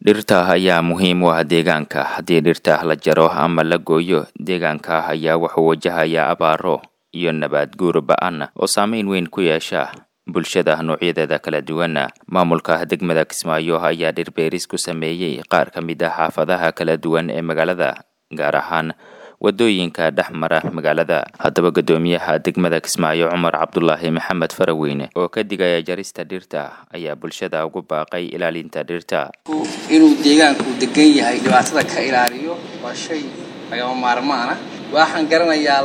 Dhirta ayaa muhiim u ah deegaanka. Haddii dhirta la jaro ama la gooyo, deegaanka ayaa wuxuu wajahayaa abaaro iyo nabaad guur ba'an oo saameyn weyn ku yeesha bulshada noocyadeeda kala duwan. Maamulka degmada Kismaayo ayaa dhir beeris ku sameeyay qaar ka mid ah xaafadaha kala duwan ee magaalada, gaar ahaan wadooyinka dhexmara magaalada. Haddaba guddoomiyaha degmada Kismaayo Cumar Cabdullaahi Maxamed Faraweyne oo ka digaya jarista dhirta ayaa bulshada ugu baaqay ilaalinta dhirta. Inuu deegaanku degan yahay dhibaatada ka ilaaliyo waa shay lagama maarmaan ah. Waxaan garanayaa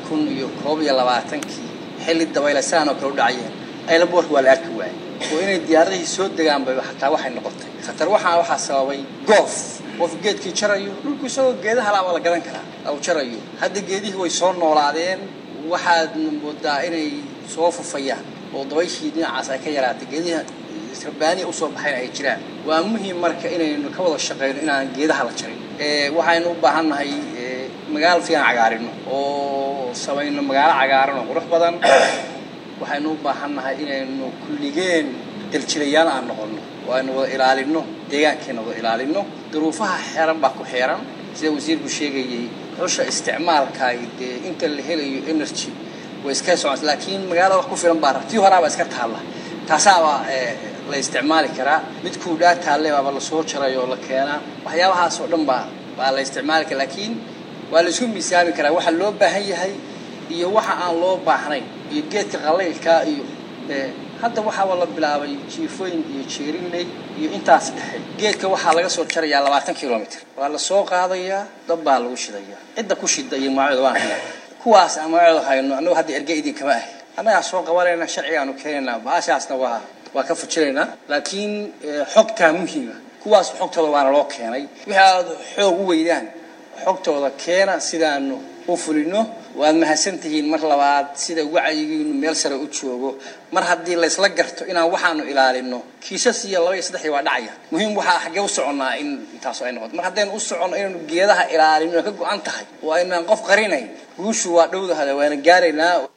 2021 xilli dabaylasaan oo kala u dhacayeen airport waa la arki waayay oo inay diyaaradaha soo degaan bay xataa waxay noqotay khatar. Waxa sababay goof geedkii jarayo dhulku soo geedaha la gadan karaa oo jarayo. Hadda geedihii way soo noolaadeen, waxaad moodaa inay soo fufayaan oo dabayshii dhinacaas ay ka yaraatay, geedihi sirbaani u soo baxeen ay jiraan. Waa muhiim marka inaynu ka wada shaqeyno inaan geedaha la jarin. Waxaynu u baahannahay magaalo fiican cagaarino oo samayno magaalo cagaaran oo qurux badan. Waxaynu u baahannahay inaynu kulligeen daljilayaan aan noqono, waanu wada ilaalino deegaankeena, wada ilaalino duruufaha xeeran baa ku xeeran. Sida wasiirku sheegayay, xusha isticmaalka inta la helayo energy way iska socotaa, laakiin magaalada wax ku filan baa rabti horaaba iska taala. Taasaaba la isticmaali karaa. mid ku dhaataale baa la soo jaray oo la keenaa. Waxyaabahaas oo dhan baa la isticmaali karaa, laakiin waa la isku miisaami karaa waxa loo baahan yahay iyo waxa aan loo baahnayn. iyo geedka qaleylka iyo hadda waxa la bilaabay jiifooyin iyo jeerinley iyo intaas dhexe. Geedka waxa laga soo jarayaa 20 kilomitir, waa la soo qaadayaa, dab baa lagu shidayaa. Cidda ku shiday magaceeda waa haya kuwaas ama magaceeda hayno annagu hadda ergey idin kama ah. Anaga soo qabanayna sharci aanu keenayna, baashaasna waa ka fujinayna. Laakiin xogta muhiima kuwaas xogtooda waana loo keenay. Waxa xoog u weydaan xogtooda keena sidaanu u fulino. waad mahadsantihiin mar labaad sida wacyigiinu meel sare u joogo. mar haddii la isla garto inaan waxaanu ilaalino, kiisas iyo 2 iyo 3 waa dhacaya. muhiim waxa xagee u soconaa in intaas ay noqoto. mar haddeen u socono inaan geedaha ilaalino ka go'an tahay waa inaan qof qarinayn, guushu waa dhowdahay, waana gaaraynaa.